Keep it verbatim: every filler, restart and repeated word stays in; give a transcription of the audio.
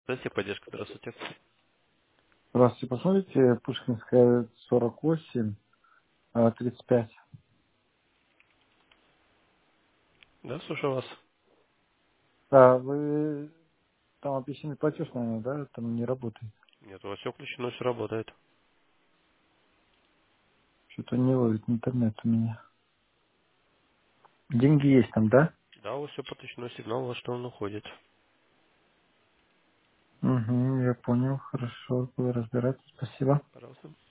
Здравствуйте, поддержка, здравствуйте. Здравствуйте, посмотрите, Пушкинская сорок восемь, а, тридцать пять. Да, слушаю вас. А, вы там обещанный платеж, наверное, да? Там не работает. Нет, у вас все включено, все работает. Что-то не ловит интернет у меня. Деньги есть там, да? Да, у вас все подключено, сигнал ваш, что он уходит. Угу, я понял, хорошо, вы разбираетесь, спасибо. Пожалуйста.